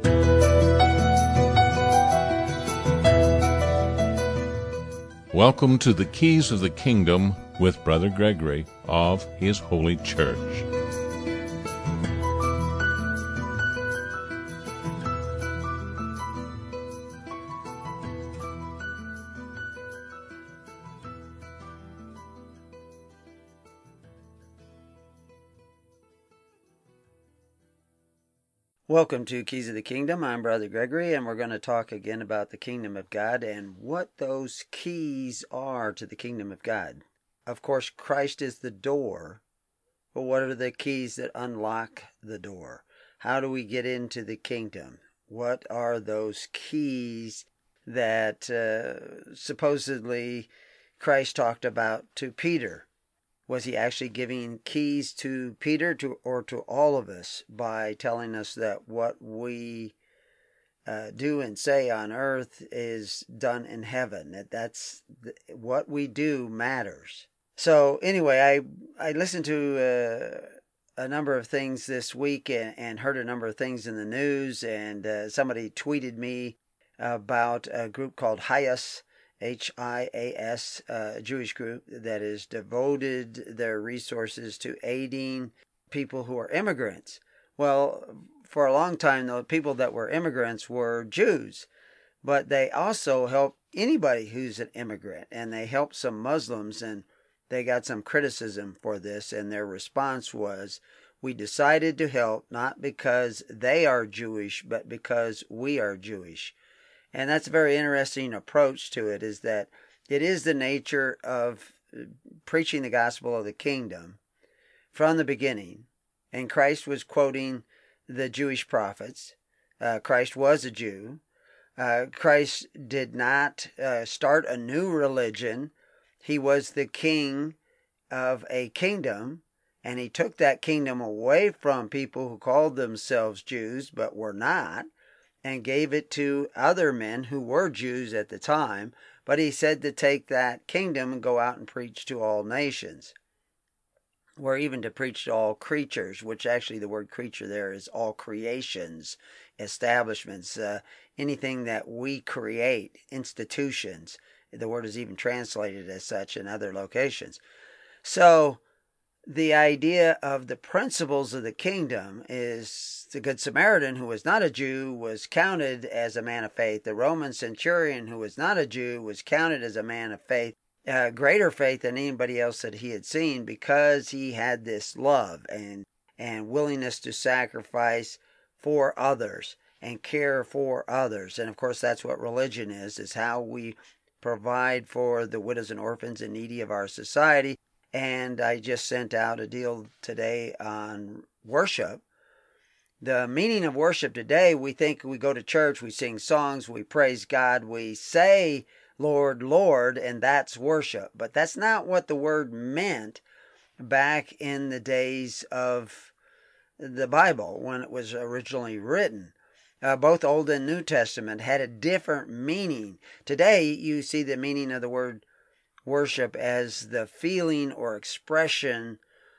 Welcome to the Keys of the Kingdom with Brother Gregory of His Holy Church. Welcome to Keys of the Kingdom. I'm Brother Gregory, and we're going to talk again about the Kingdom of God and what those keys are to the Kingdom of God. Of course, Christ is the door, but what are the keys that unlock the door? How do we get into the kingdom? What are those keys that supposedly Christ talked about to Peter? Was he actually giving keys to Peter or to all of us by telling us that what we do and say on earth is done in heaven? What we do matters. So anyway, I listened to a number of things this week and heard a number of things in the news, and somebody tweeted me about a group called HIAS, HIAS, Jewish group that has devoted their resources to aiding people who are immigrants. Well, for a long time, the people that were immigrants were Jews, but they also help anybody who's an immigrant, and they helped some Muslims, and they got some criticism for this, and their response was, we decided to help not because they are Jewish, but because we are Jewish. And that's a very interesting approach to it, is that it is the nature of preaching the gospel of the kingdom from the beginning. And Christ was quoting the Jewish prophets. Christ was a Jew. Christ did not start a new religion. He was the king of a kingdom, and he took that kingdom away from people who called themselves Jews but were not, and gave it to other men who were Jews at the time, but he said to take that kingdom and go out and preach to all nations, or even to preach to all creatures, which actually the word creature there is all creations, establishments, anything that we create, institutions. The word is even translated as such in other locations. So the idea of the principles of the kingdom is the Good Samaritan, who was not a Jew, was counted as a man of faith. The Roman centurion, who was not a Jew, was counted as a man of faith, greater faith than anybody else that he had seen, because he had this love and willingness to sacrifice for others and care for others. And of course, that's what religion is how we provide for the widows and orphans and needy of our society. And I just sent out a deal today on worship. The meaning of worship today, we think we go to church, we sing songs, we praise God, we say, Lord, Lord, and that's worship. But that's not what the word meant back in the days of the Bible when it was originally written. Both Old and New Testament had a different meaning. Today, you see the meaning of the word worship as the feeling or expression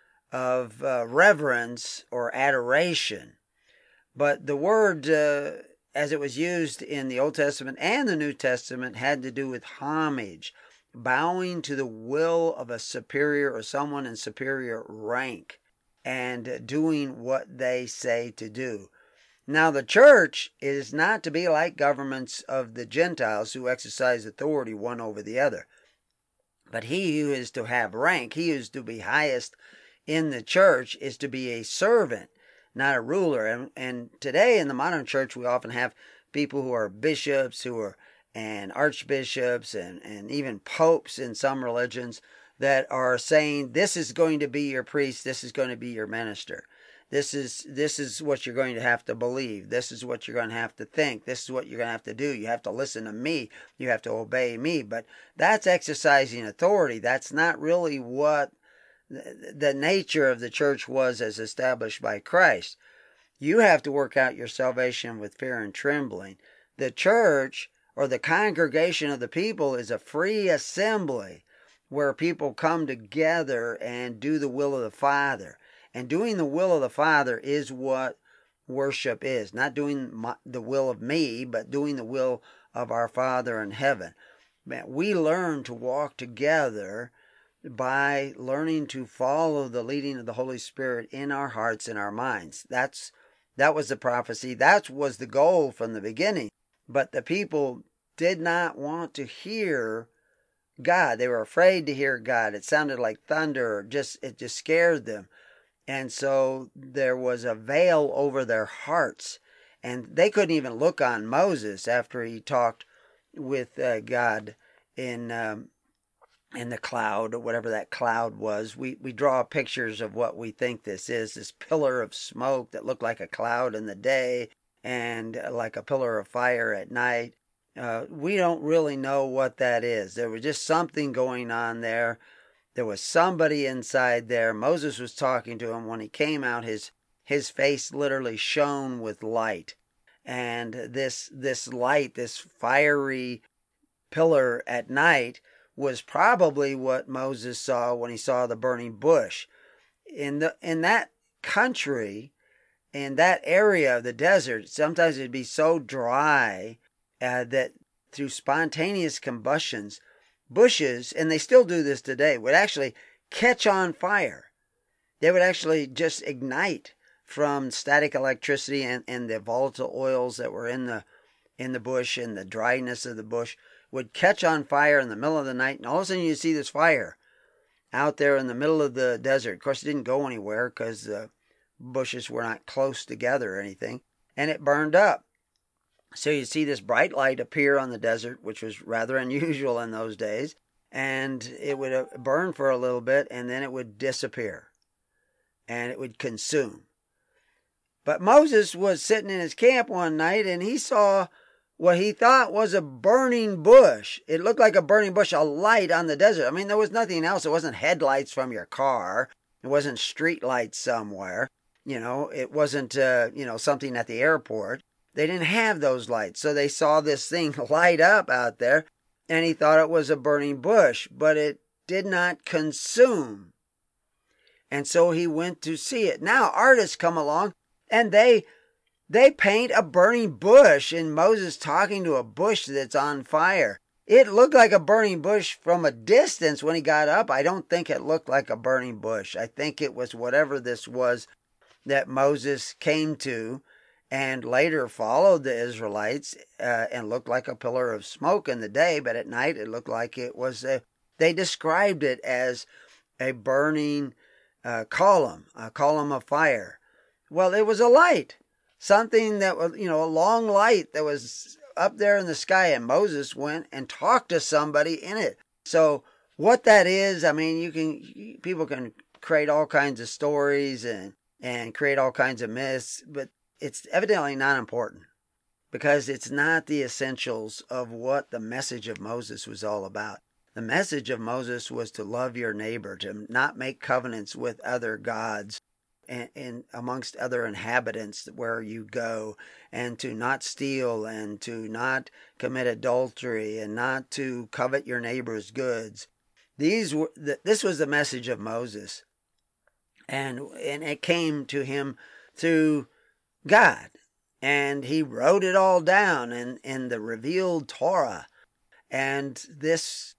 of reverence or adoration. But the word, as it was used in the Old Testament and the New Testament, had to do with homage, bowing to the will of a superior or someone in superior rank, and doing what they say to do. Now, the church is not to be like governments of the Gentiles who exercise authority one over the other. But he who is to have rank, he who is to be highest in the church, is to be a servant, not a ruler. And today in the modern church, we often have people who are bishops, and archbishops, and even popes in some religions that are saying, this is going to be your priest, this is going to be your minister. This is what you're going to have to believe. This is what you're going to have to think. This is what you're going to have to do. You have to listen to me. You have to obey me. But that's exercising authority. That's not really what the nature of the church was as established by Christ. You have to work out your salvation with fear and trembling. The church, or the congregation of the people, is a free assembly where people come together and do the will of the Father. And doing the will of the Father is what worship is. Not doing the will of me, but doing the will of our Father in heaven. Man, we learn to walk together by learning to follow the leading of the Holy Spirit in our hearts and our minds. That was the prophecy. That was the goal from the beginning. But the people did not want to hear God. They were afraid to hear God. It sounded like thunder. It just scared them. And so there was a veil over their hearts. And they couldn't even look on Moses after he talked with God in the cloud, or whatever that cloud was. We draw pictures of what we think this pillar of smoke that looked like a cloud in the day and like a pillar of fire at night. We don't really know what that is. There was just something going on there. There was somebody inside there. Moses was talking to him. When he came out, his face literally shone with light. And this light, this fiery pillar at night, was probably what Moses saw when he saw the burning bush. In that country, in that area of the desert, sometimes it'd be so dry that through spontaneous combustions, bushes, and they still do this today, would actually catch on fire. They would actually just ignite from static electricity and the volatile oils that were in the bush, and the dryness of the bush would catch on fire in the middle of the night, and all of a sudden you see this fire out there in the middle of the desert. Of course, it didn't go anywhere because the bushes were not close together or anything, and it burned up. So you see this bright light appear on the desert, which was rather unusual in those days, and it would burn for a little bit, and then it would disappear, and it would consume. But Moses was sitting in his camp one night, and he saw what he thought was a burning bush. It looked like a burning bush, a light on the desert. I mean, there was nothing else. It wasn't headlights from your car. It wasn't street lights somewhere. It wasn't, something at the airport. They didn't have those lights. So they saw this thing light up out there, and he thought it was a burning bush, but it did not consume. And so he went to see it. Now artists come along, and they paint a burning bush, and Moses talking to a bush that's on fire. It looked like a burning bush from a distance when he got up. I don't think it looked like a burning bush. I think it was whatever this was that Moses came to and later followed the Israelites and looked like a pillar of smoke in the day, but at night it looked like it was they described it as a burning column, a column of fire. Well, it was a light. Something that was, a long light that was up there in the sky, and Moses went and talked to somebody in it. So what that is, I mean, people can create all kinds of stories and create all kinds of myths, but it's evidently not important because it's not the essentials of what the message of Moses was all about. The message of Moses was to love your neighbor, to not make covenants with other gods and amongst other inhabitants where you go, and to not steal, and to not commit adultery, and not to covet your neighbor's goods. This was the message of Moses, and it came to him through God, and he wrote it all down in the revealed Torah, and this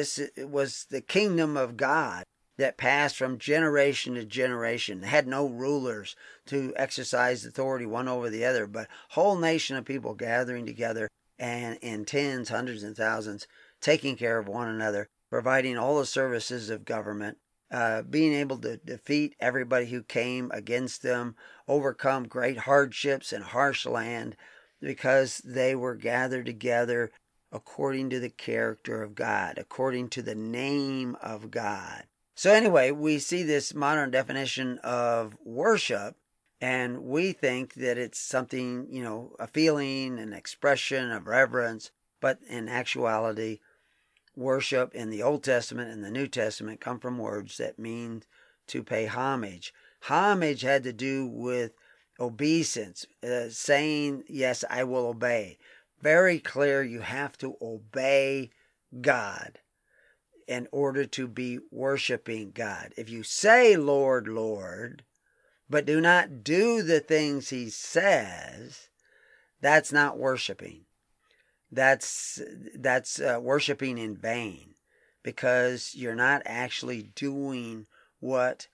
was the kingdom of God that passed from generation to generation. It had no rulers to exercise authority one over the other, but whole nation of people gathering together and in tens, hundreds, and thousands, taking care of one another, providing all the services of government, being able to defeat everybody who came against them, overcome great hardships and harsh land, because they were gathered together according to the character of God, according to the name of God. So anyway, we see this modern definition of worship, and we think that it's something, a feeling, an expression of reverence, but in actuality, worship in the Old Testament and the New Testament come from words that mean to pay homage. Homage had to do with obeisance, saying, yes, I will obey. Very clear, you have to obey God in order to be worshiping God. If you say, Lord, Lord, but do not do the things he says, that's not worshiping. That's worshiping in vain, because you're not actually doing what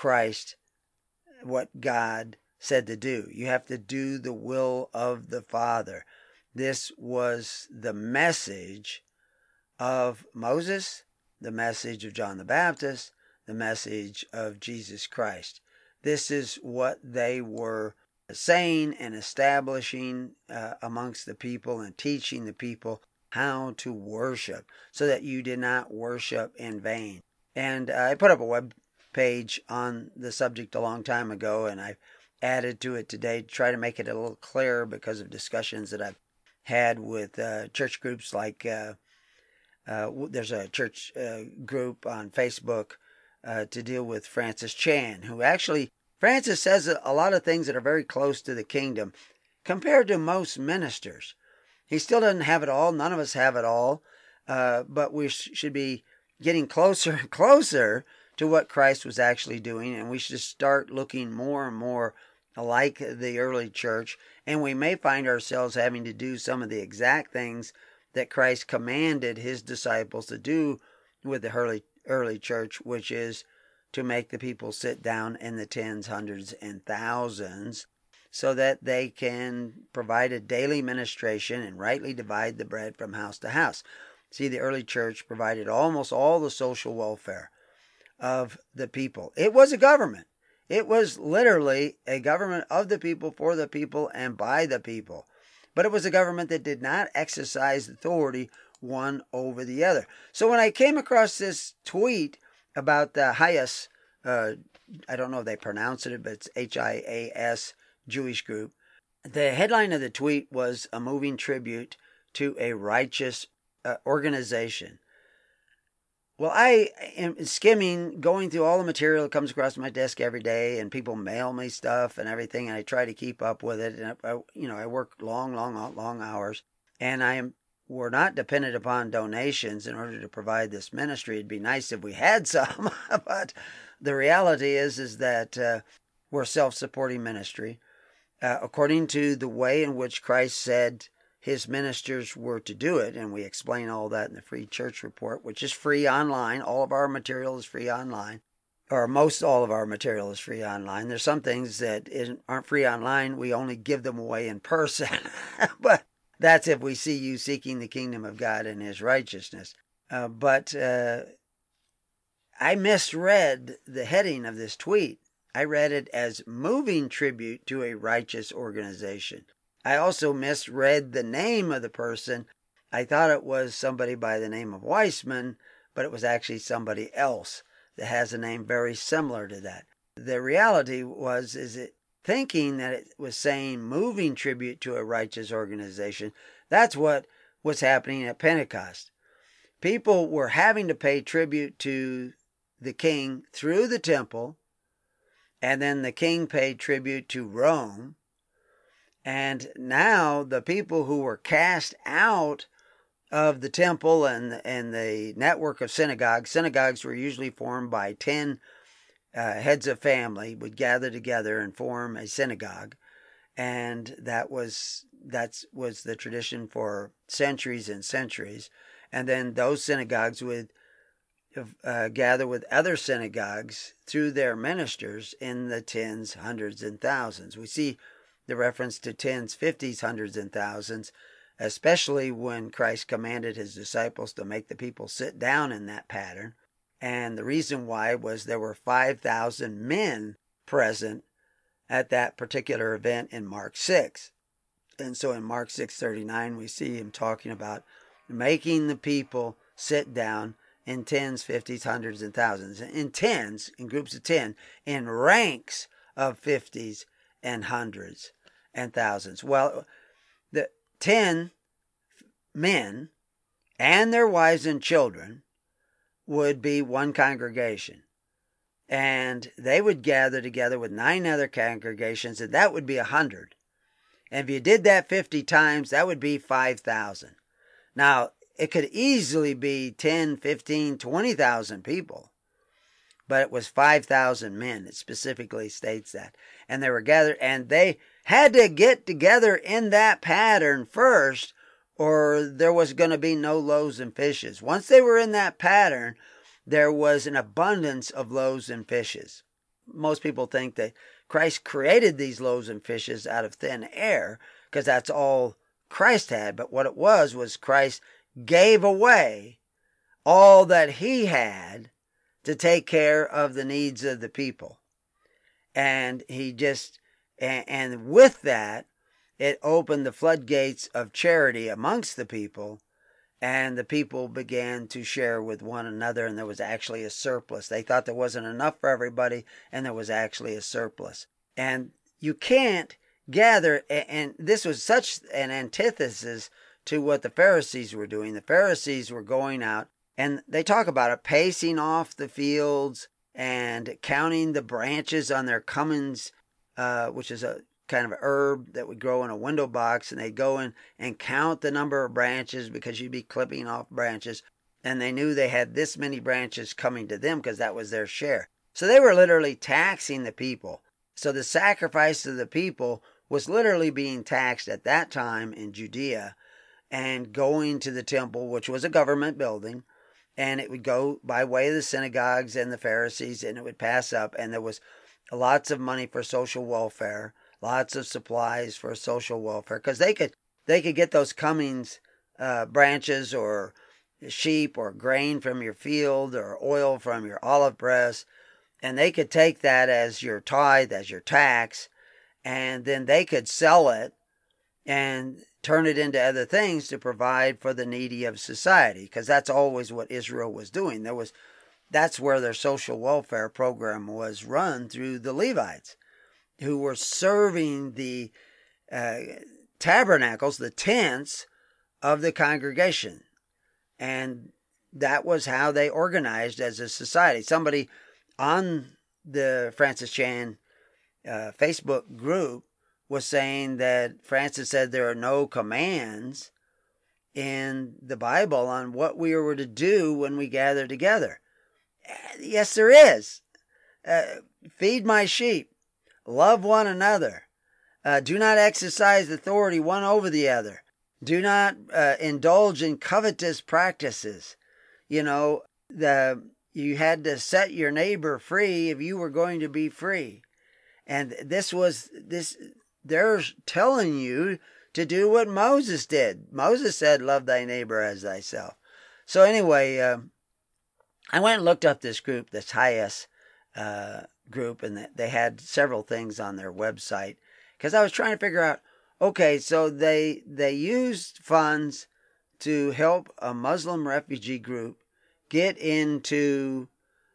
God said to do. You have to do the will of the Father. This was the message of Moses, the message of John the Baptist, the message of Jesus Christ. This is what they were saying and establishing amongst the people and teaching the people how to worship, so that you did not worship in vain. And I put up a web page on the subject a long time ago, and I've added to it today to try to make it a little clearer because of discussions that I've had with church groups. Like there's a church group on Facebook to deal with Francis Chan, who actually, Francis says a lot of things that are very close to the kingdom compared to most ministers. He still doesn't have it all. None of us have it all. But we should be getting closer and closer to what Christ was actually doing. And we should start looking more and more like the early church. And we may find ourselves having to do some of the exact things that Christ commanded his disciples to do with the early church, which is to make the people sit down in the tens, hundreds, and thousands, so that they can provide a daily ministration and rightly divide the bread from house to house. See, the early church provided almost all the social welfare of the people. It was a government. It was literally a government of the people, for the people, and by the people. But it was a government that did not exercise authority one over the other. So when I came across this tweet about the HIAS, I don't know if they pronounce it, but it's HIAS Jewish group. The headline of the tweet was a moving tribute to a righteous organization. Well, I am skimming, going through all the material that comes across my desk every day, and people mail me stuff and everything, and I try to keep up with it. And I work long hours, and we're not dependent upon donations in order to provide this ministry. It'd be nice if we had some, but the reality is that we're a self-supporting ministry. According to the way in which Christ said his ministers were to do it, and we explain all that in the Free Church Report, which is free online. All of our material is free online, or most all of our material is free online. There's some things that aren't free online. We only give them away in person, but that's if we see you seeking the kingdom of God and his righteousness. But I misread the heading of this tweet. I read it as moving tribute to a righteous organization. I also misread the name of the person. I thought it was somebody by the name of Weissman, but it was actually somebody else that has a name very similar to that. The reality is it thinking that it was saying moving tribute to a righteous organization. That's what was happening at Pentecost. People were having to pay tribute to the king through the temple, and then the king paid tribute to Rome. And now the people who were cast out of the temple and the network of synagogues were usually formed by 10 heads of family, would gather together and form a synagogue. And that was the tradition for centuries and centuries. And then those synagogues would gather with other synagogues through their ministers in the tens, hundreds, and thousands. We see the reference to tens, fifties, hundreds, and thousands, especially when Christ commanded his disciples to make the people sit down in that pattern. And the reason why was there were 5,000 men present at that particular event in Mark 6. And so in Mark 6:39, we see him talking about making the people sit down in tens, fifties, hundreds, and thousands. In tens, in groups of 10, in ranks of fifties and hundreds and thousands. Well, the 10 men and their wives and children would be one congregation. And they would gather together with 9 other congregations, and that would be 100. And if you did that 50 times, that would be 5,000. Now, it could easily be 10, 15, 20,000 people. but it was 5,000 men. It specifically states that. And they were gathered, and they had to get together in that pattern first, or there was going to be no loaves and fishes. Once they were in that pattern, there was an abundance of loaves and fishes. Most people think that Christ created these loaves and fishes out of thin air, because that's all Christ had. But what it was Christ gave away all that he had to take care of the needs of the people. And and with that, it opened the floodgates of charity amongst the people, and the people began to share with one another, and there was actually a surplus. They thought there wasn't enough for everybody, and there was actually a surplus. And you can't gather, and this was such an antithesis to what the Pharisees were doing. The Pharisees were going out, and they talk about it, pacing off the fields and counting the branches on their cummins, which is a kind of herb that would grow in a window box, and they'd go in and count the number of branches, because you'd be clipping off branches, and they knew they had this many branches coming to them because that was their share. So they were literally taxing the people. So the sacrifice of the people was literally being taxed at that time in Judea, and going to the temple, which was a government building, and it would go by way of the synagogues and the Pharisees, and it would pass up, and there was lots of money for social welfare, lots of supplies for social welfare, because they could get those cummins branches, or sheep, or grain from your field, or oil from your olive press, and they could take that as your tithe, as your tax, and then they could sell it and turn it into other things to provide for the needy of society, because that's always what Israel was doing. That's where their social welfare program was run, through the Levites, who were serving the tabernacles, the tents of the congregation. And that was how they organized as a society. Somebody on the Francis Chan Facebook group was saying that Francis said there are no commands in the Bible on what we were to do when we gather together. Yes, there is. Feed my sheep. Love one another. Do not exercise authority one over the other. Do not indulge in covetous practices. You had to set your neighbor free if you were going to be free. And they're telling you to do what Moses did. Moses said, love thy neighbor as thyself. So anyway, I went and looked up this group, this HIAS group, and they had several things on their website, because I was trying to figure out, okay, so they used funds to help a Muslim refugee group get into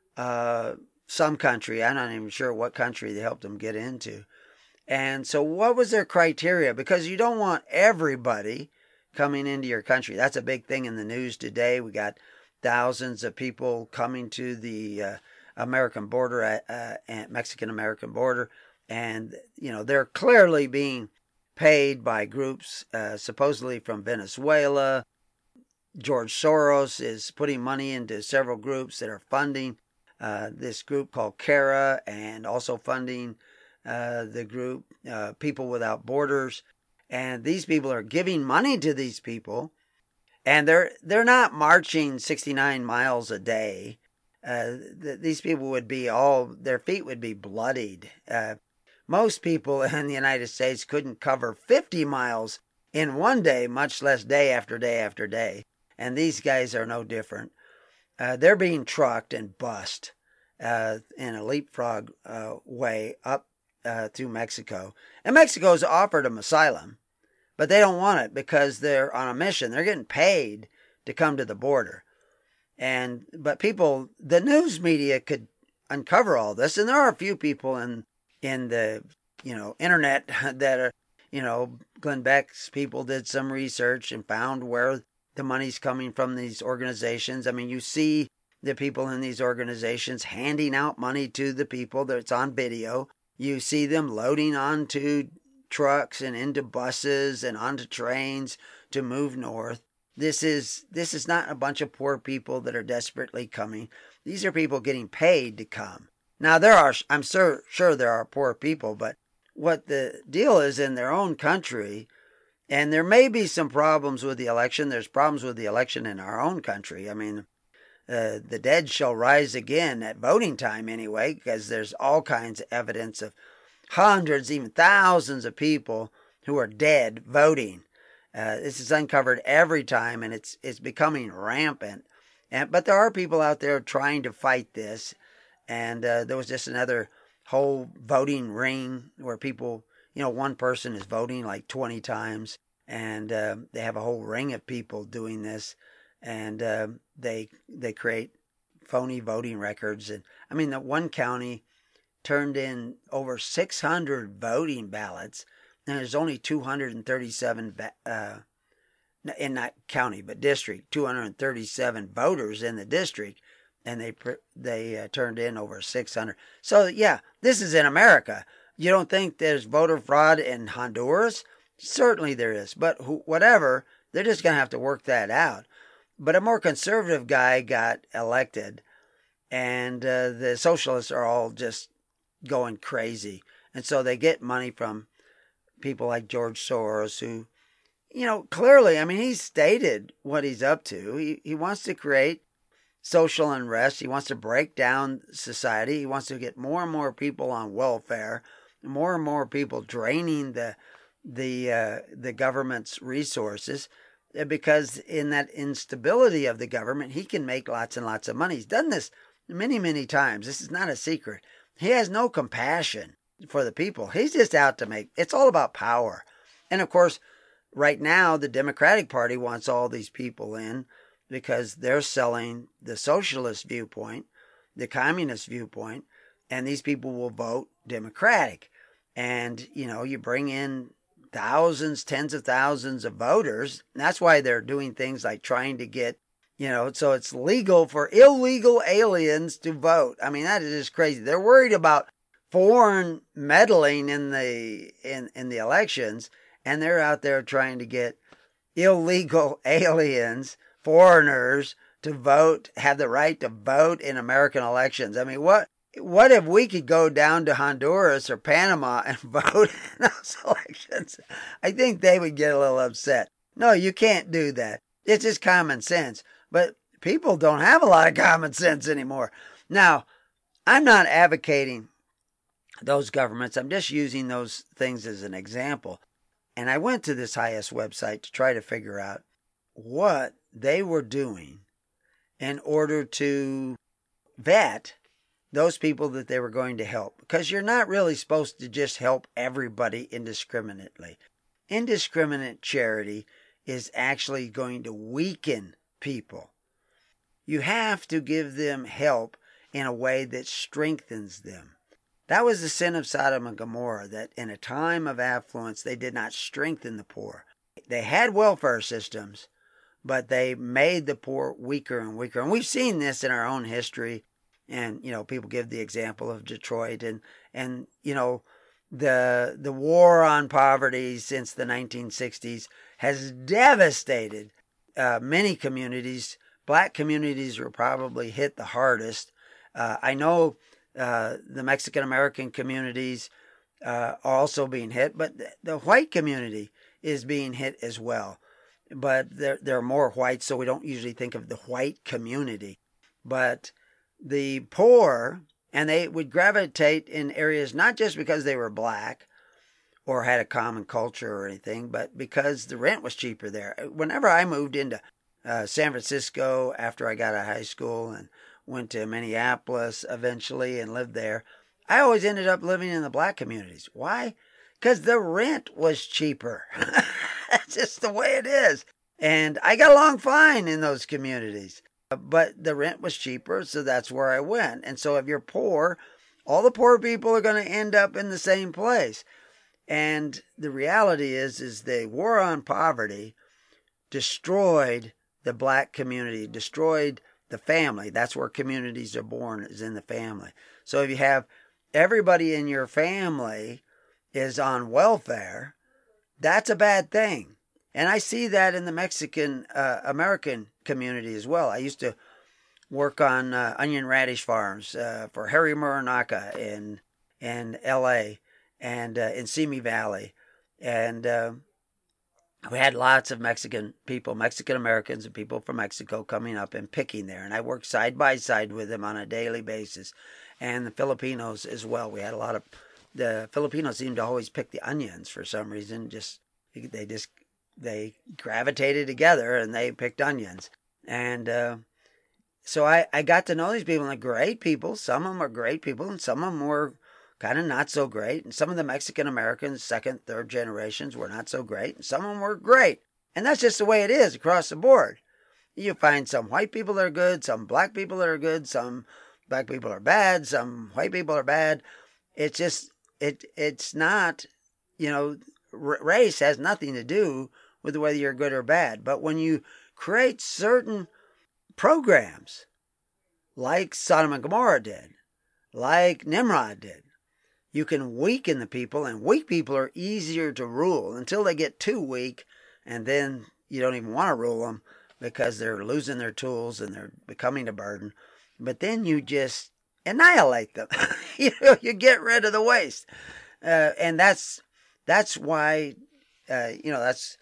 some country. I'm not even sure what country they helped them get into. And so what was their criteria? Because you don't want everybody coming into your country. That's a big thing in the news today. We got thousands of people coming to the American border, Mexican-American border. And, they're clearly being paid by groups supposedly from Venezuela. George Soros is putting money into several groups that are funding this group called CARA, and also funding the group People Without Borders. And these people are giving money to these people, and they're not marching 69 miles a day. These people would be their feet would be bloodied. Most people in the United States couldn't cover 50 miles in one day, much less day after day after day. And these guys are no different. They're being trucked and bussed in a leapfrog way up through Mexico. And Mexico's offered them asylum, but they don't want it because they're on a mission. They're getting paid to come to the border. But the news media could uncover all this, and there are a few people in the internet that are, Glenn Beck's people did some research and found where the money's coming from these organizations. I mean, you see the people in these organizations handing out money to the people. That's on video. You see them loading onto trucks and into buses and onto trains to move north. This is not a bunch of poor people that are desperately coming. These are people getting paid to come. Now I'm sure there are poor people, but what the deal is in their own country, and there may be some problems with the election. There's problems with the election in our own country. I mean, the dead shall rise again at voting time anyway, because there's all kinds of evidence of hundreds, even thousands of people who are dead voting. This is uncovered every time, and it's becoming rampant. But there are people out there trying to fight this. And there was just another whole voting ring where people, one person is voting like 20 times, and they have a whole ring of people doing this, and they create phony voting records. And I mean, that one county turned in over 600 voting ballots, and there's only 237 in that county, but district, 237 voters in the district, and they turned in over 600. So yeah, this is in America. You don't think there's voter fraud in Honduras? Certainly there is, but whatever, they're just going to have to work that out. But a more conservative guy got elected, and the socialists are all just going crazy. And so they get money from people like George Soros, who, clearly, I mean, he's stated what he's up to. He wants to create social unrest. He wants to break down society. He wants to get more and more people on welfare, more and more people draining the government's resources, because in that instability of the government, he can make lots and lots of money. He's done this many, many times. This is not a secret. He has no compassion for the people. He's just out to it's all about power. And of course, right now, the Democratic Party wants all these people in because they're selling the socialist viewpoint, the communist viewpoint, and these people will vote Democratic. And, you bring in thousands, tens of thousands of voters. That's why they're doing things like trying to get, so it's legal for illegal aliens to vote. I mean, that is just crazy. They're worried about foreign meddling in the elections, and they're out there trying to get illegal aliens, foreigners, to vote, have the right to vote in American elections. I mean, what if we could go down to Honduras or Panama and vote in those elections? I think they would get a little upset. No, you can't do that. It's just common sense. But people don't have a lot of common sense anymore. Now, I'm not advocating those governments. I'm just using those things as an example. And I went to this HIAS website to try to figure out what they were doing in order to vet those people that they were going to help. Because you're not really supposed to just help everybody indiscriminately. Indiscriminate charity is actually going to weaken people. You have to give them help in a way that strengthens them. That was the sin of Sodom and Gomorrah, that in a time of affluence, they did not strengthen the poor. They had welfare systems, but they made the poor weaker and weaker. And we've seen this in our own history. And, people give the example of Detroit and the war on poverty since the 1960s has devastated many communities. Black communities were probably hit the hardest. I know the Mexican-American communities are also being hit, but the white community is being hit as well. But there are more whites, so we don't usually think of the white community. But the poor, and they would gravitate in areas not just because they were black or had a common culture or anything, but because the rent was cheaper there. Whenever I moved into San Francisco after I got out of high school and went to Minneapolis eventually and lived there, I always ended up living in the black communities. Why? Because the rent was cheaper. That's just the way it is. And I got along fine in those communities. But the rent was cheaper, so that's where I went. And so if you're poor, all the poor people are going to end up in the same place. And the reality is the war on poverty destroyed the black community, destroyed the family. That's where communities are born, is in the family. So if you have everybody in your family is on welfare, that's a bad thing. And I see that in the Mexican American community as well. I used to work on onion radish farms for Harry Muranaka in L.A. and in Simi Valley. And we had lots of Mexican people, Mexican Americans and people from Mexico coming up and picking there. And I worked side by side with them on a daily basis. And the Filipinos as well. We had a lot of, the Filipinos seemed to always pick the onions for some reason. They gravitated together and they picked onions. And so I got to know these people, and they're great people. Some of them are great people, and some of them were kind of not so great. And some of the Mexican Americans, second, third generations, were not so great. And some of them were great. And that's just the way it is across the board. You find some white people that are good, some black people that are good, some black people are bad, some white people are bad. It's just, it's not, race has nothing to do with whether you're good or bad. But when you create certain programs like Sodom and Gomorrah did, like Nimrod did, you can weaken the people, and weak people are easier to rule until they get too weak, and then you don't even want to rule them because they're losing their tools and they're becoming a burden. But then you just annihilate them. You get rid of the waste, and that's why that's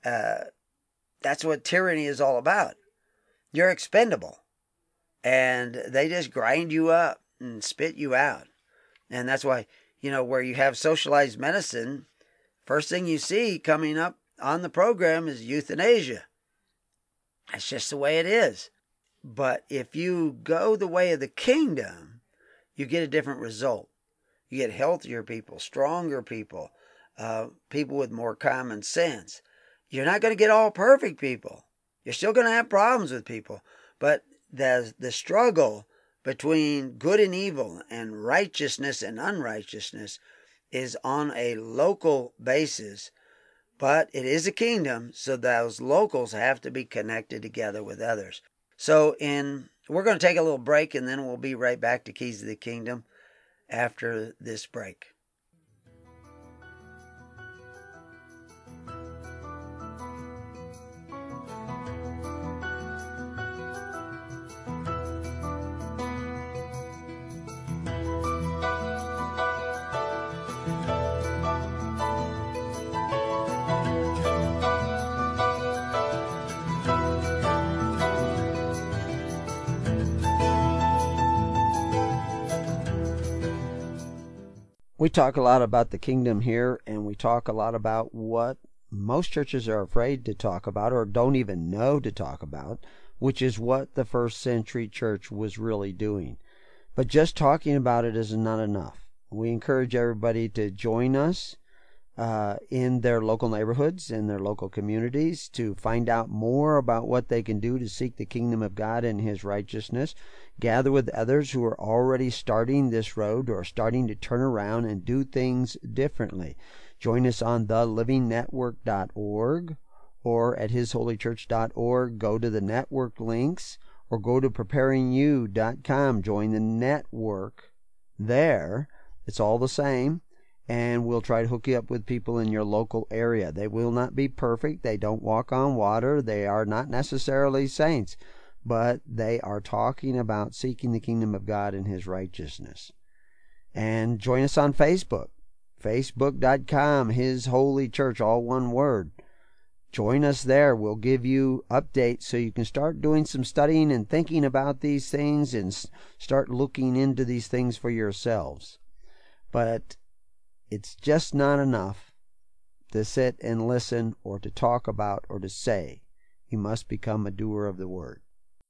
what tyranny is all about. You're expendable, and they just grind you up and spit you out. And that's why, where you have socialized medicine, first thing you see coming up on the program is euthanasia. That's just the way it is. But if you go the way of the kingdom, you get a different result. You get healthier people, stronger people, people with more common sense. You're not going to get all perfect people. You're still going to have problems with people. But the struggle between good and evil and righteousness and unrighteousness is on a local basis. But it is a kingdom, so those locals have to be connected together with others. So we're going to take a little break, and then we'll be right back to Keys of the Kingdom after this break. We talk a lot about the kingdom here, and we talk a lot about what most churches are afraid to talk about or don't even know to talk about, which is what the first century church was really doing. But just talking about it is not enough. We encourage everybody to join us in their local neighborhoods, in their local communities, to find out more about what they can do to seek the kingdom of God and His righteousness. Gather with others who are already starting this road or starting to turn around and do things differently. Join us on thelivingnetwork.org or at hisholychurch.org. Go to the network links or go to preparingyou.com. Join the network there. It's all the same. And we'll try to hook you up with people in your local area. They will not be perfect. They don't walk on water. They are not necessarily saints. But they are talking about seeking the kingdom of God and His righteousness. And join us on Facebook. Facebook.com, His Holy Church, all one word. Join us there. We'll give you updates so you can start doing some studying and thinking about these things and start looking into these things for yourselves. But it's just not enough to sit and listen or to talk about or to say. You must become a doer of the word.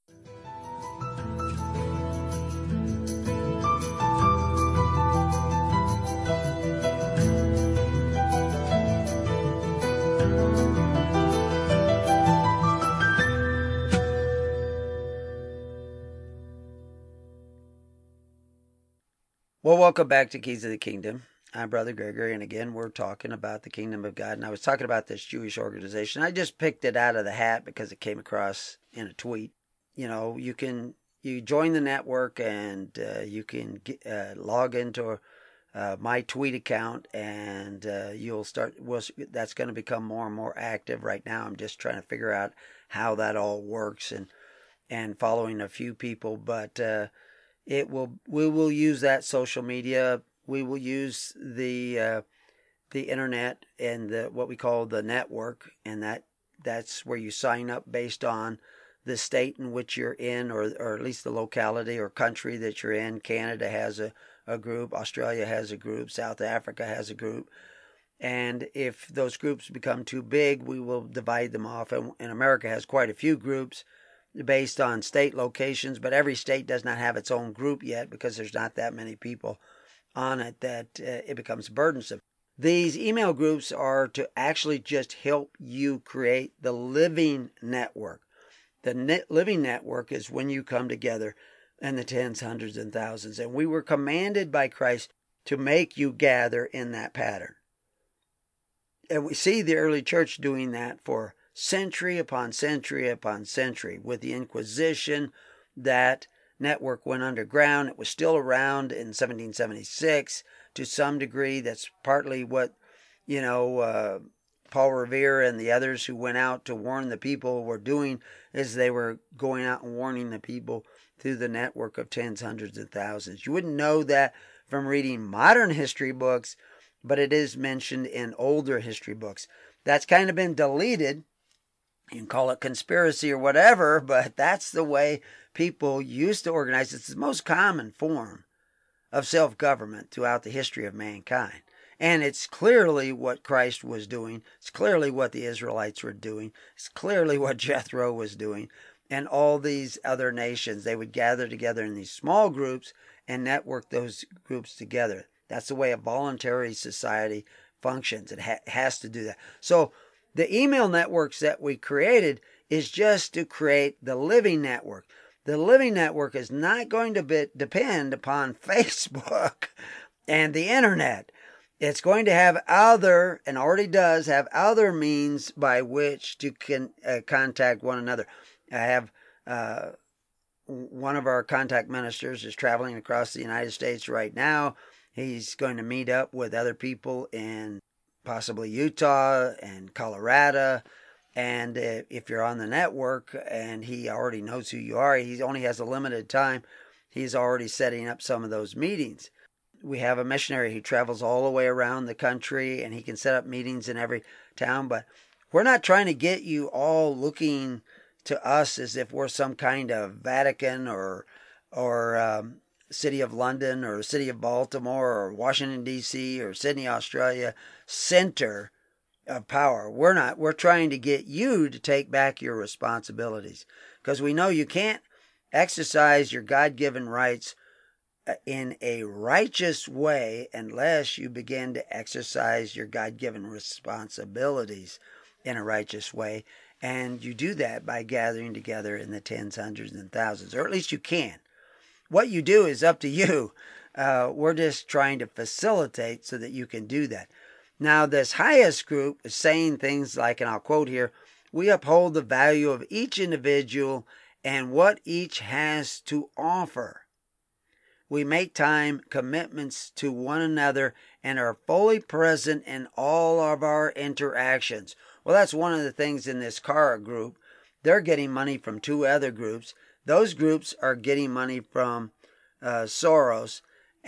Well, welcome back to Keys of the Kingdom. I'm Brother Gregory, and again, we're talking about the kingdom of God. And I was talking about this Jewish organization. I just picked it out of the hat because it came across in a tweet. You join the network, and you can log into my tweet account, and you'll start. That's going to become more and more active. Right now, I'm just trying to figure out how that all works and following a few people, but we will use that social media. We will use the internet and what we call the network, and that's where you sign up based on the state in which you're in, or at least the locality or country that you're in. Canada has a group, Australia has a group, South Africa has a group. And if those groups become too big, we will divide them off. And America has quite a few groups based on state locations, but every state does not have its own group yet because there's not that many people on it that it becomes burdensome. These email groups are to actually just help you create the living network. The living network is when you come together in the tens, hundreds, and thousands. And we were commanded by Christ to make you gather in that pattern. And we see the early church doing that for century upon century upon century. With the Inquisition, that network went underground. It was still around in 1776 to some degree. That's partly what, Paul Revere and the others who went out to warn the people were doing, is they were going out and warning the people through the network of tens, hundreds, and thousands. You wouldn't know that from reading modern history books, but it is mentioned in older history books. That's kind of been deleted. You can call it conspiracy or whatever, but that's the way people used to organize. It's the most common form of self-government throughout the history of mankind. And it's clearly what Christ was doing. It's clearly what the Israelites were doing. It's clearly what Jethro was doing. And all these other nations, they would gather together in these small groups and network those groups together. That's the way a voluntary society functions. It has to do that. So the email networks that we created is just to create the living network. The living network is not going to depend upon Facebook and the internet. It's going to have other, and already does have other means by which to contact one another. I have one of our contact ministers is traveling across the United States right now. He's going to meet up with other people in possibly Utah and Colorado. And if you're on the network and he already knows who you are, he only has a limited time. He's already setting up some of those meetings. We have a missionary who travels all the way around the country, and he can set up meetings in every town. But we're not trying to get you all looking to us as if we're some kind of Vatican or City of London or City of Baltimore or Washington, D.C. or Sydney, Australia center of power. We're not. We're trying to get you to take back your responsibilities, because we know you can't exercise your God-given rights in a righteous way unless you begin to exercise your God-given responsibilities in a righteous way. And you do that by gathering together in the tens, hundreds, and thousands, or at least you can. What you do is up to you. We're just trying to facilitate so that you can do that. Now, this highest group is saying things like, and I'll quote here, "We uphold the value of each individual and what each has to offer. We make time commitments to one another and are fully present in all of our interactions." Well, that's one of the things in this Kara group. They're getting money from two other groups. Those groups are getting money from Soros,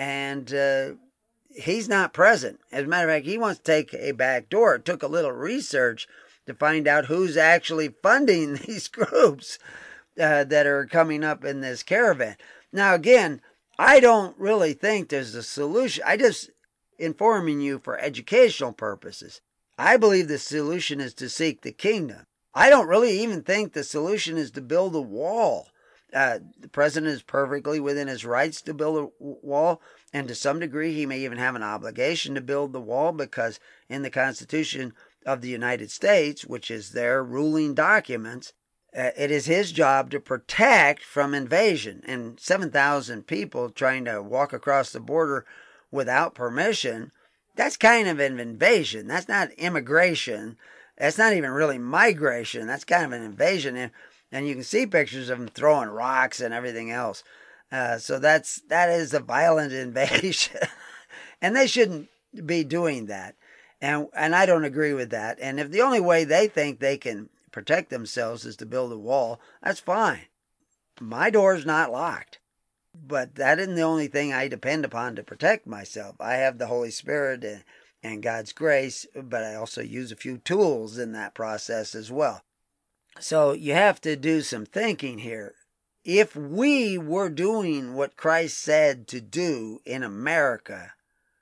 and he's not present. As a matter of fact, he wants to take a back door. It took a little research to find out who's actually funding these groups that are coming up in this caravan. Now, again, I don't really think there's a solution. I just informing you for educational purposes. I believe the solution is to seek the kingdom. I don't really even think the solution is to build a wall. The president is perfectly within his rights to build a wall, and to some degree he may even have an obligation to build the wall, because in the Constitution of the United States, which is their ruling documents, it is his job to protect from invasion. And 7,000 people trying to walk across the border without permission, that's kind of an invasion. That's not immigration. That's not even really migration. That's kind of an invasion. And you can see pictures of them throwing rocks and everything else. So that is a violent invasion. And they shouldn't be doing that. And I don't agree with that. And if the only way they think they can protect themselves is to build a wall, that's fine. My door's not locked. But that isn't the only thing I depend upon to protect myself. I have the Holy Spirit and God's grace, but I also use a few tools in that process as well. So you have to do some thinking here. If we were doing what Christ said to do in America,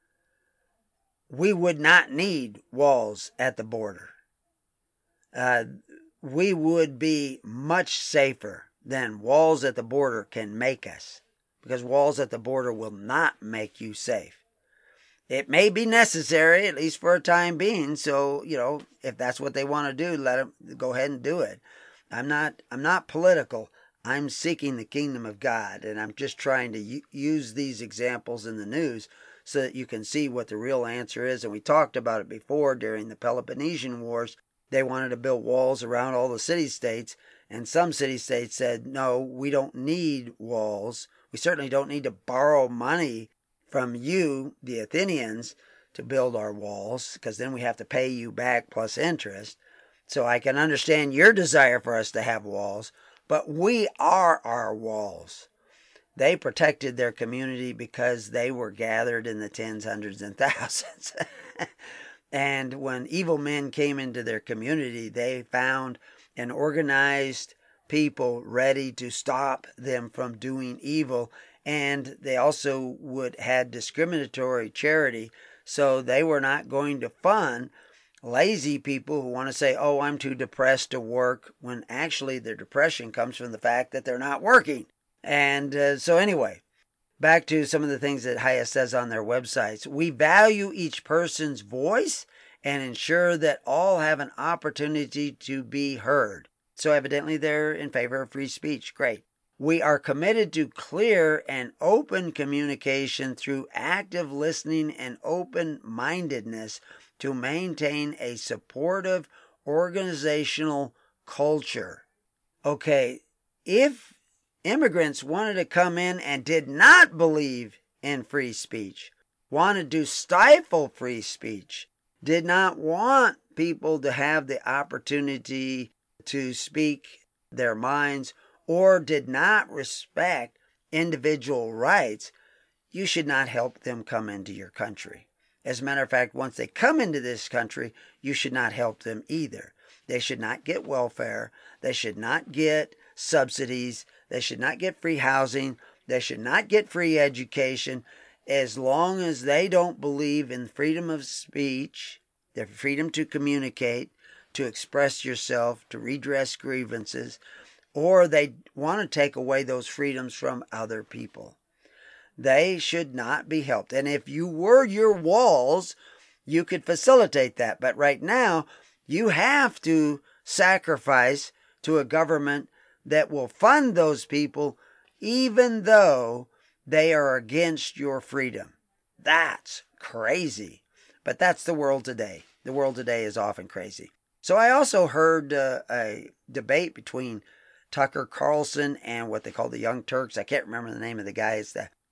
we would not need walls at the border. We would be much safer than walls at the border can make us, because walls at the border will not make you safe. It may be necessary, at least for a time being, so, if that's what they want to do, let them go ahead and do it. I'm not political. I'm seeking the kingdom of God, and I'm just trying to use these examples in the news so that you can see what the real answer is. And we talked about it before during the Peloponnesian Wars. They wanted to build walls around all the city-states, and some city-states said, no, we don't need walls. We certainly don't need to borrow money from you, the Athenians, to build our walls, because then we have to pay you back plus interest. So I can understand your desire for us to have walls, but we are our walls. They protected their community because they were gathered in the tens, hundreds, and thousands. And when evil men came into their community, they found an organized people ready to stop them from doing evil. And they also had discriminatory charity, so they were not going to fund lazy people who want to say, oh, I'm too depressed to work, when actually their depression comes from the fact that they're not working. And so anyway, back to some of the things that Hiya says on their websites. We value each person's voice and ensure that all have an opportunity to be heard. So evidently they're in favor of free speech. Great. We are committed to clear and open communication through active listening and open-mindedness to maintain a supportive organizational culture. Okay, if immigrants wanted to come in and did not believe in free speech, wanted to stifle free speech, did not want people to have the opportunity to speak their minds, or did not respect individual rights, you should not help them come into your country. As a matter of fact, once they come into this country, you should not help them either. They should not get welfare. They should not get subsidies. They should not get free housing. They should not get free education. As long as they don't believe in freedom of speech, their freedom to communicate, to express yourself, to redress grievances, or they want to take away those freedoms from other people, they should not be helped. And if you were your walls, you could facilitate that. But right now, you have to sacrifice to a government that will fund those people, even though they are against your freedom. That's crazy. But that's the world today. The world today is often crazy. So I also heard a debate between Tucker Carlson and what they call the Young Turks. I can't remember the name of the guy. It's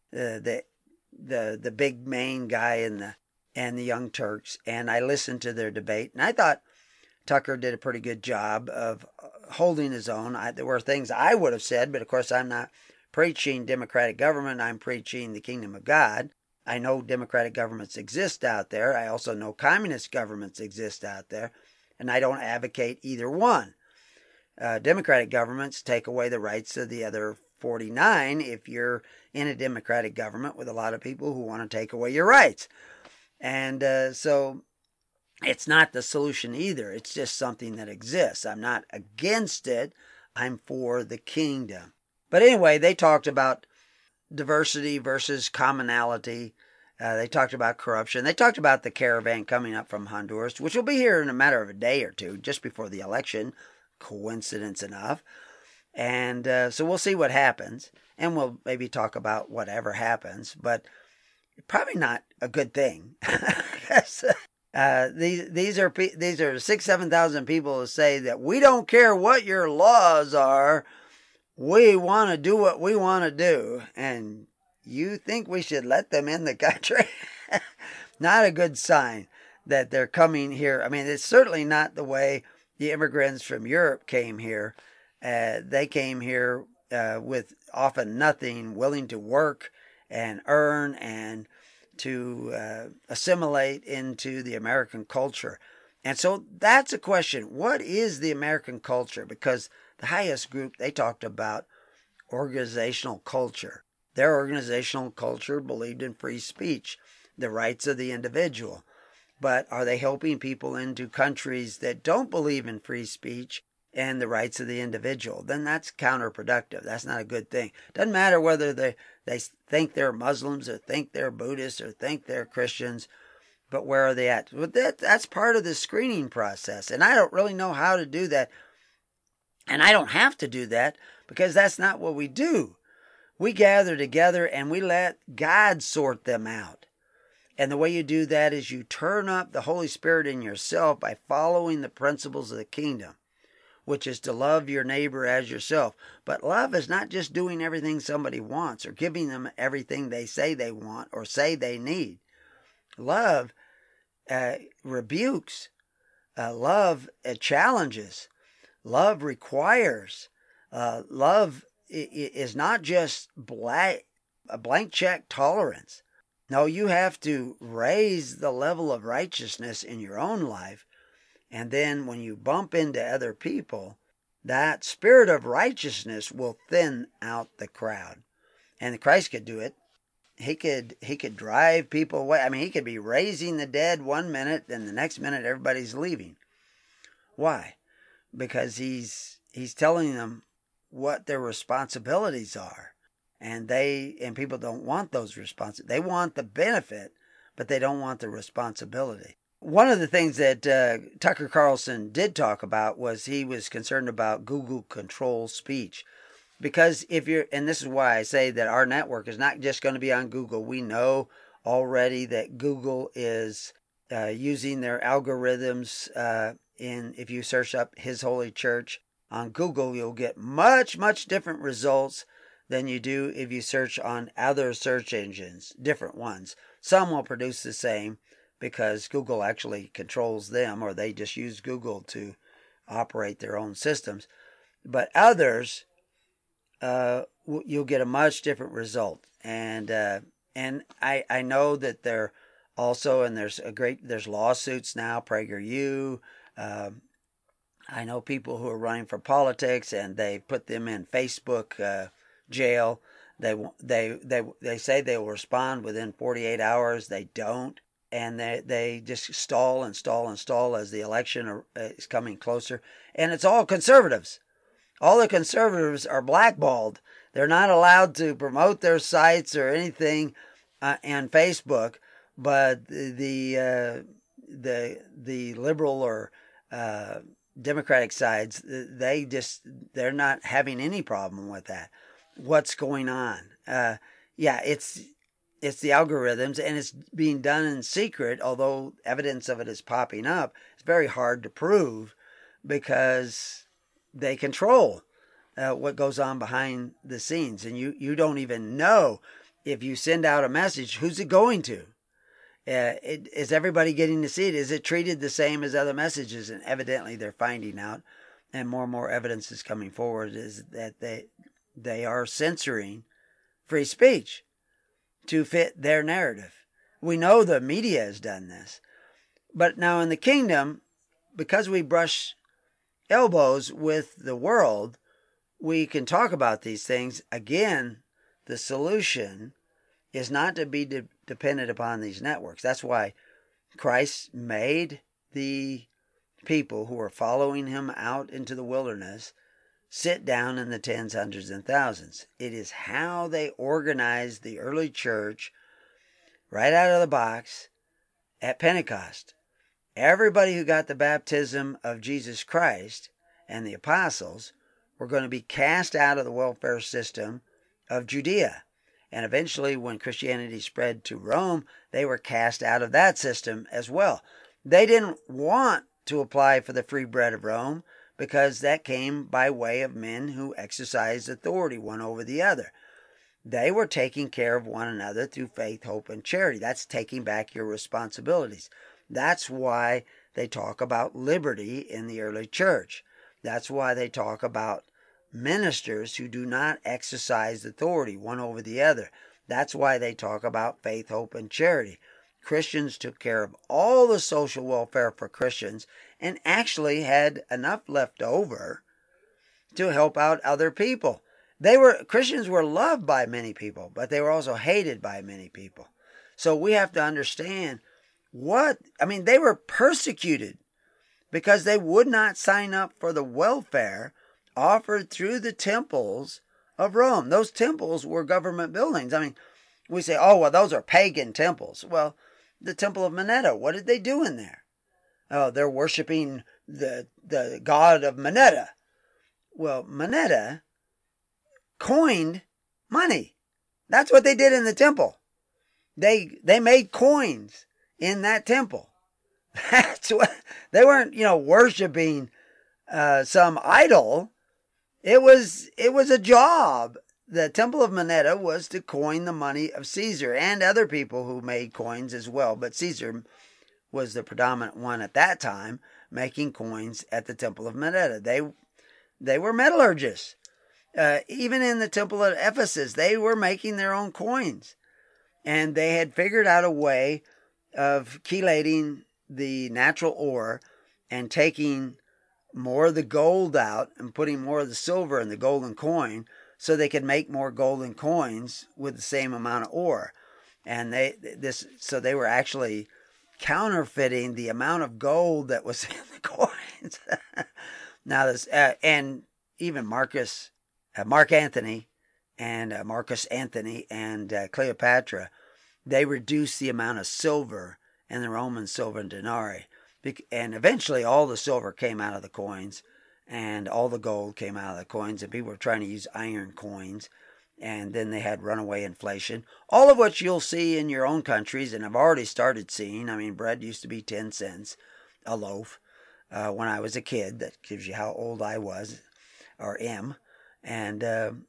the big main guy and the Young Turks. And I listened to their debate, and I thought Tucker did a pretty good job of holding his own. There were things I would have said, but of course I'm not preaching democratic government. I'm preaching the kingdom of God. I know democratic governments exist out there. I also know communist governments exist out there, and I don't advocate either one. Democratic governments take away the rights of the other 49 if you're in a democratic government with a lot of people who want to take away your rights. And so it's not the solution either. It's just something that exists. I'm not against it. I'm for the kingdom. But anyway, they talked about diversity versus commonality. They talked about corruption. They talked about the caravan coming up from Honduras, which will be here in a matter of a day or two, just before the election. Coincidence enough. And so we'll see what happens. And we'll maybe talk about whatever happens. But probably not a good thing. These are 6,000-7,000 people who say that we don't care what your laws are. We want to do what we want to do. And you think we should let them in the country? not a good sign that they're coming here. I mean, it's certainly not the way the immigrants from Europe came here. They came here with often nothing, willing to work and earn and to assimilate into the American culture. And so that's a question. What is the American culture? Because the highest group, they talked about organizational culture. Their organizational culture believed in free speech, the rights of the individual. But are they helping people into countries that don't believe in free speech and the rights of the individual? Then that's counterproductive. That's not a good thing. Doesn't matter whether they think they're Muslims or think they're Buddhists or think they're Christians, but where are they at? Well, that's part of the screening process. And I don't really know how to do that. And I don't have to do that because that's not what we do. We gather together and we let God sort them out. And the way you do that is you turn up the Holy Spirit in yourself by following the principles of the kingdom, which is to love your neighbor as yourself. But love is not just doing everything somebody wants or giving them everything they say they want or say they need. Love rebukes. Love challenges. Love requires. Love is not just a blank check tolerance. No, you have to raise the level of righteousness in your own life. And then when you bump into other people, that spirit of righteousness will thin out the crowd. And Christ could do it. He could drive people away. I mean, he could be raising the dead one minute, and the next minute everybody's leaving. Why? Because he's telling them what their responsibilities are. And people don't want those responsibilities. They want the benefit, but they don't want the responsibility. One of the things that Tucker Carlson did talk about was he was concerned about Google control speech. Because and this is why I say that our network is not just going to be on Google. We know already that Google is using their algorithms. If you search up His Holy Church on Google, you'll get much, much different results than you do if you search on other search engines, different ones. Some will produce the same because Google actually controls them, or they just use Google to operate their own systems. But others, you'll get a much different result. And I know that they're also, and there's lawsuits now, PragerU. I know people who are running for politics, and they put them in Facebook jail. They say they will respond within 48 hours. They don't, and they just stall and stall and stall as the election is coming closer. And it's all conservatives. All the conservatives are blackballed. They're not allowed to promote their sites or anything on Facebook. But the liberal or Democratic sides, they're not having any problem with that. What's going on? It's the algorithms, and it's being done in secret. Although evidence of it is popping up, it's very hard to prove because they control what goes on behind the scenes, and you don't even know if you send out a message, who's it going to? Is everybody getting to see it? Is it treated the same as other messages? And evidently they're finding out, and more evidence is coming forward, is that they are censoring free speech to fit their narrative. We know the media has done this. But now in the kingdom, because we brush elbows with the world, we can talk about these things. Again, the solution is not to be dependent upon these networks. That's why Christ made the people who are following him out into the wilderness sit down in the tens, hundreds, and thousands. It is how they organized the early church right out of the box at Pentecost. Everybody who got the baptism of Jesus Christ and the apostles were going to be cast out of the welfare system of Judea. And eventually, when Christianity spread to Rome, they were cast out of that system as well. They didn't want to apply for the free bread of Rome because that came by way of men who exercised authority one over the other. They were taking care of one another through faith, hope, and charity. That's taking back your responsibilities. That's why they talk about liberty in the early church. That's why they talk about ministers who do not exercise authority one over the other. That's why they talk about faith, hope, and charity. Christians took care of all the social welfare for Christians and actually had enough left over to help out other people. Christians were loved by many people, but they were also hated by many people. So we have to understand they were persecuted because they would not sign up for the welfare offered through the temples of Rome. Those temples were government buildings. We say, oh, well, those are pagan temples. Well, the Temple of Moneta, what did they do in there? Oh, they're worshiping the god of Moneta. Well, Moneta coined money. That's what they did in the temple. They made coins in that temple. That's what they weren't, worshiping some idol. It was a job. The Temple of Moneta was to coin the money of Caesar and other people who made coins as well. But Caesar was the predominant one at that time, making coins at the Temple of Moneta. They were metallurgists. Even in the Temple at Ephesus, they were making their own coins. And they had figured out a way of chelating the natural ore and taking more of the gold out and putting more of the silver in the golden coin so they could make more golden coins with the same amount of ore. And so they were actually counterfeiting the amount of gold that was in the coins. Now and even Mark Antony and Marcus Antony and Cleopatra, they reduced the amount of silver in the Roman silver denarii. And eventually all the silver came out of the coins and all the gold came out of the coins, and people were trying to use iron coins. And then they had runaway inflation, all of which you'll see in your own countries and have already started seeing. Bread used to be 10 cents a loaf when I was a kid. That gives you how old I was or am. And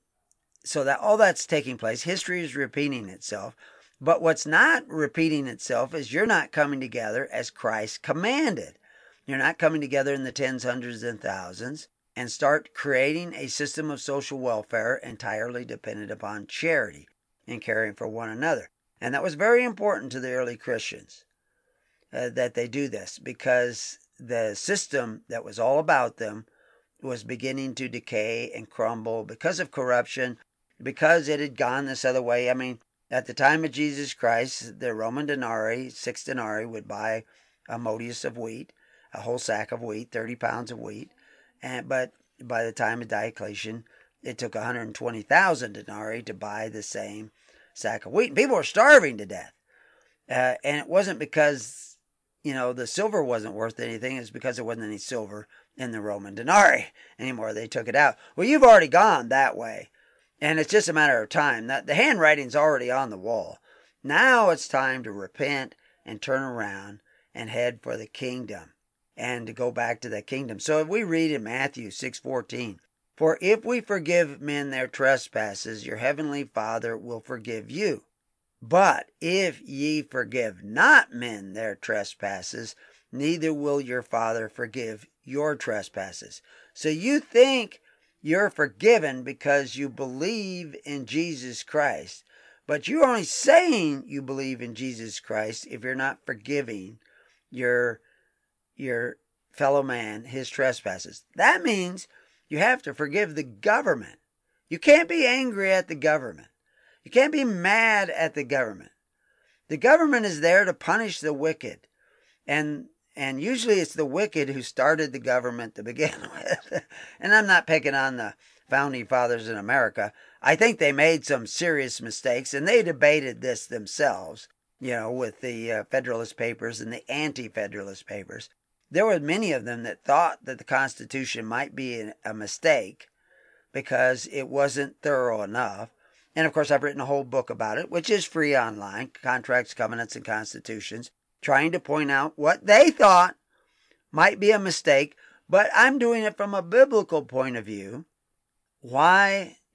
so that all that's taking place. History is repeating itself. But what's not repeating itself is you're not coming together as Christ commanded. You're not coming together in the tens, hundreds, and thousands and start creating a system of social welfare entirely dependent upon charity and caring for one another. And that was very important to the early Christians, that they do this, because the system that was all about them was beginning to decay and crumble because of corruption, because it had gone this other way. At the time of Jesus Christ, the Roman denarii, 6 denarii, would buy a modius of wheat, a whole sack of wheat, 30 pounds of wheat. But by the time of Diocletian, it took 120,000 denarii to buy the same sack of wheat. People were starving to death. And it wasn't because, the silver wasn't worth anything. It's because there wasn't any silver in the Roman denarii anymore. They took it out. Well, you've already gone that way. And it's just a matter of time. The handwriting's already on the wall. Now it's time to repent and turn around and head for the kingdom and to go back to the kingdom. So if we read in Matthew 6:14, "For if we forgive men their trespasses, your heavenly Father will forgive you. But if ye forgive not men their trespasses, neither will your Father forgive your trespasses." So you think you're forgiven because you believe in Jesus Christ. But you're only saying you believe in Jesus Christ if you're not forgiving your fellow man his trespasses. That means you have to forgive the government. You can't be angry at the government. You can't be mad at the government. The government is there to punish the wicked. And usually it's the wicked who started the government to begin with. And I'm not picking on the founding fathers in America. I think they made some serious mistakes, and they debated this themselves, with the Federalist Papers and the anti-Federalist Papers. There were many of them that thought that the Constitution might be a mistake because it wasn't thorough enough. And of course, I've written a whole book about it, which is free online, Contracts, Covenants, and Constitutions, trying to point out what they thought might be a mistake, but I'm doing it from a biblical point of view. Why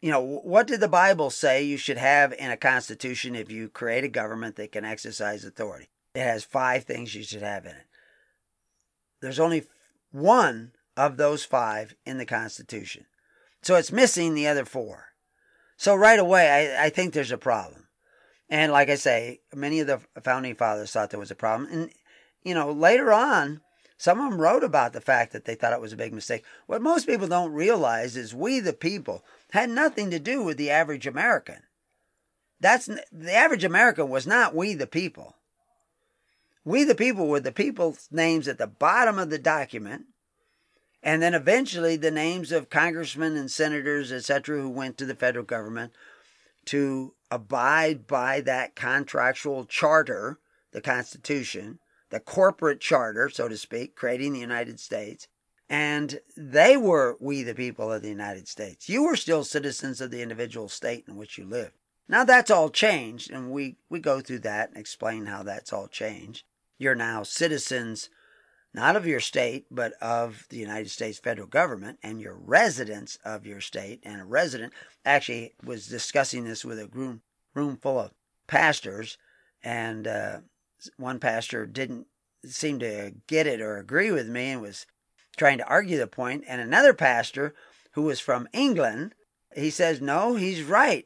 what did the Bible say you should have in a constitution if you create a government that can exercise authority? It has 5 things you should have in it. There's only one of those 5 in the Constitution. So it's missing the other 4. So right away, I think there's a problem. And like I say, many of the founding fathers thought there was a problem. And, later on, some of them wrote about the fact that they thought it was a big mistake. What most people don't realize is we, the people, had nothing to do with the average American. The average American was not we, the people. We, the people, were the people's names at the bottom of the document, and then eventually the names of congressmen and senators, etc., who went to the federal government to abide by that contractual charter, the Constitution, the corporate charter, so to speak, creating the United States. And they were we, the people of the United States. You were still citizens of the individual state in which you lived. Now that's all changed, and we go through that and explain how that's all changed. You're now citizens, not of your state, but of the United States federal government, and you're residents of your state. And a resident, actually was discussing this with a room full of pastors, and one pastor didn't seem to get it or agree with me and was trying to argue the point. And another pastor who was from England, he says, no, he's right.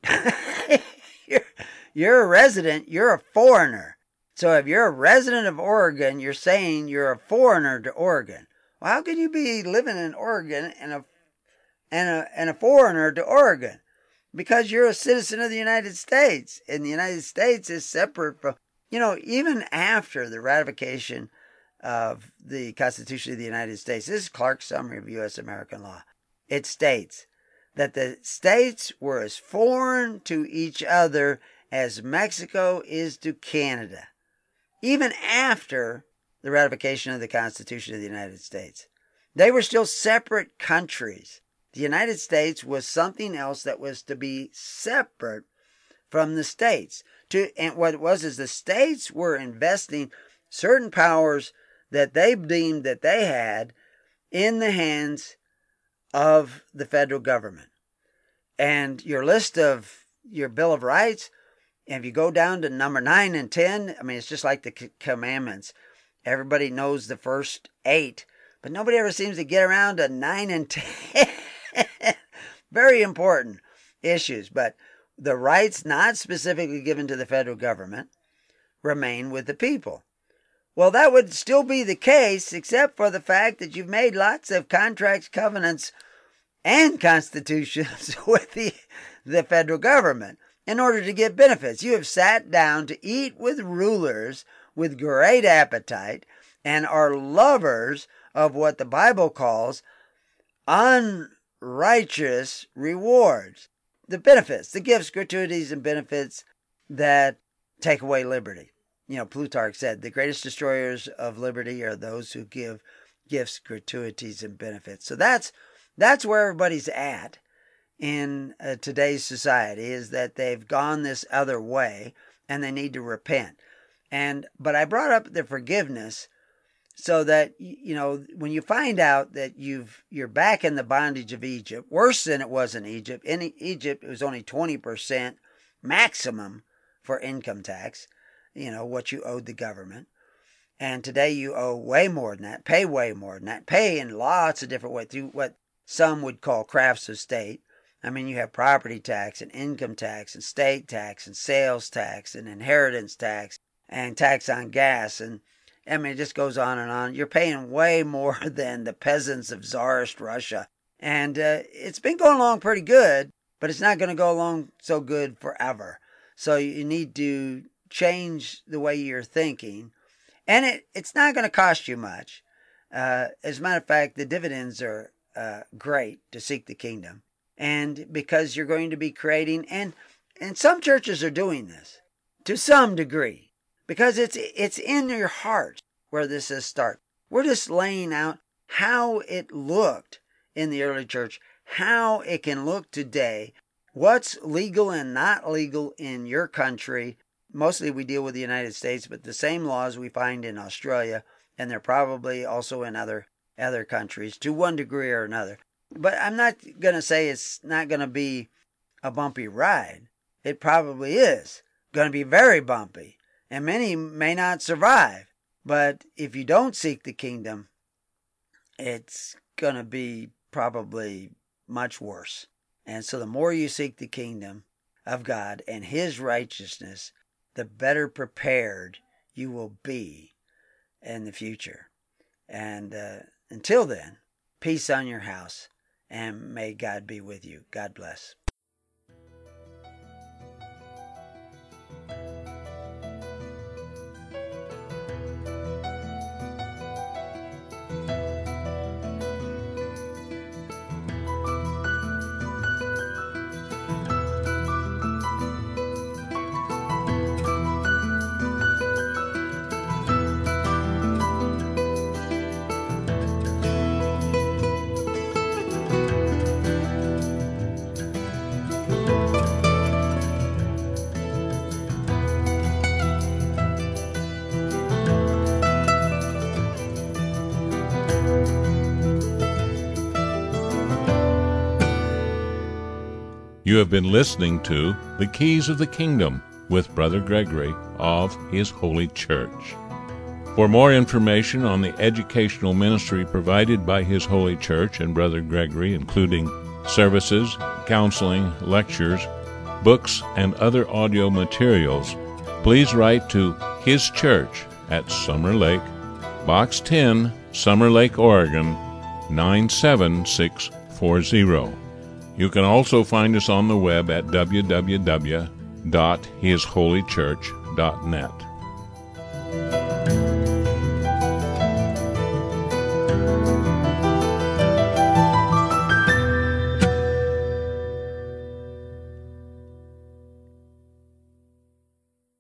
You're a resident, you're a foreigner. So if you're a resident of Oregon, you're saying you're a foreigner to Oregon. Well, how can you be living in Oregon and a foreigner to Oregon? Because you're a citizen of the United States, and the United States is separate from, even after the ratification of the Constitution of the United States. This is Clark's Summary of U.S. American Law. It states that the states were as foreign to each other as Mexico is to Canada, even after the ratification of the Constitution of the United States. They were still separate countries. The United States was something else that was to be separate from the states. And what it was is the states were investing certain powers that they deemed that they had in the hands of the federal government. And your list of your Bill of Rights, if you go down to number 9 and 10, it's just like the commandments. Everybody knows the first 8, but nobody ever seems to get around to 9 and 10. Very important issues, but the rights not specifically given to the federal government remain with the people. Well, that would still be the case, except for the fact that you've made lots of contracts, covenants, and constitutions with the federal government in order to get benefits. You have sat down to eat with rulers with great appetite and are lovers of what the Bible calls unrighteous rewards. The benefits, the gifts, gratuities, and benefits that take away liberty. Plutarch said the greatest destroyers of liberty are those who give gifts, gratuities, and benefits. So that's where everybody's at in today's society, is that they've gone this other way and they need to repent. But I brought up the forgiveness so that, when you find out that you're back in the bondage of Egypt, worse than it was in Egypt. In Egypt, it was only 20% maximum for income tax, what you owed the government. And today you owe way more than that, pay way more than that, pay in lots of different ways through what some would call crafts of state. You have property tax and income tax and state tax and sales tax and inheritance tax and tax on gas. And it just goes on and on. You're paying way more than the peasants of Tsarist Russia. And it's been going along pretty good, but it's not going to go along so good forever. So you need to change the way you're thinking. And it's not going to cost you much. As a matter of fact, the dividends are great to seek the kingdom. And because you're going to be creating, and some churches are doing this to some degree, because it's in your heart where this is start. We're just laying out how it looked in the early church, how it can look today, what's legal and not legal in your country. Mostly we deal with the United States, but the same laws we find in Australia, and they're probably also in other countries to one degree or another. But I'm not going to say it's not going to be a bumpy ride. It probably is going to be very bumpy, and many may not survive. But if you don't seek the kingdom, it's going to be probably much worse. And so the more you seek the kingdom of God and His righteousness, the better prepared you will be in the future. And until then, peace on your house, and may God be with you. God bless. You have been listening to The Keys of the Kingdom with Brother Gregory of His Holy Church. For more information on the educational ministry provided by His Holy Church and Brother Gregory, including services, counseling, lectures, books, and other audio materials, please write to His Church at Summer Lake, Box 10, Summer Lake, Oregon, 97640. You can also find us on the web at www.hisholychurch.net.